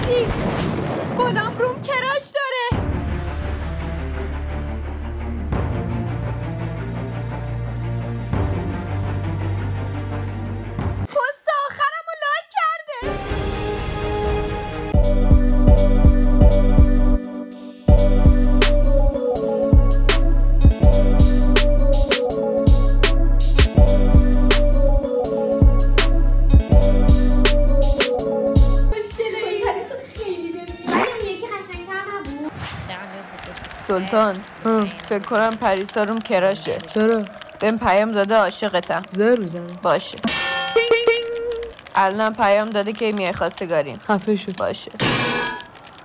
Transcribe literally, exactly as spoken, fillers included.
کردی؟ غلام روم کراش داره. پست آخرم رو لایک کرده. سلطان فکر کنم پریسا روم کراشه. چرا؟ بهم پیام داده عاشقتم. زر بزنه. باشه. الانم پیام داده که میای خواستگاریم. خفه شو. باشه.